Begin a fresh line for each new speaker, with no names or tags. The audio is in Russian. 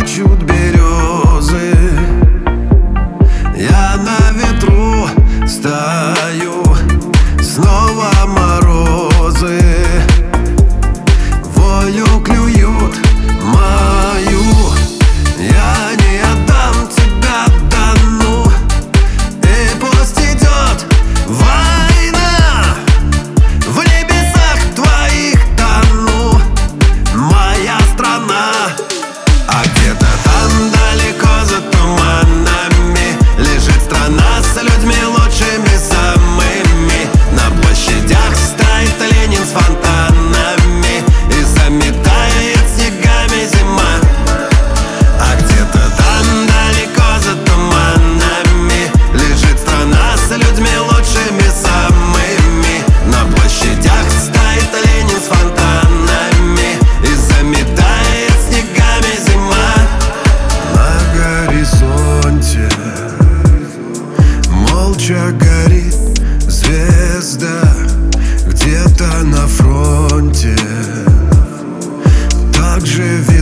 плачут березы. Я на ветру стою, снова морозы. Волю клюют мою, я не отдам тебя Дону. И пусть идет война, в небесах твоих тону, моя страна. А где-то там далеко за туманами лежит страна с людьми лучшими самыми. На площадях стоит Ленин с фонтанами и заметает снегами зима. А где-то там далеко за туманами лежит страна с людьми лучшими самыми. На площадях стоит Ленин с фонтанами и заметает снегами зима. На горизонте молча горит звезда, где-то на фронте так же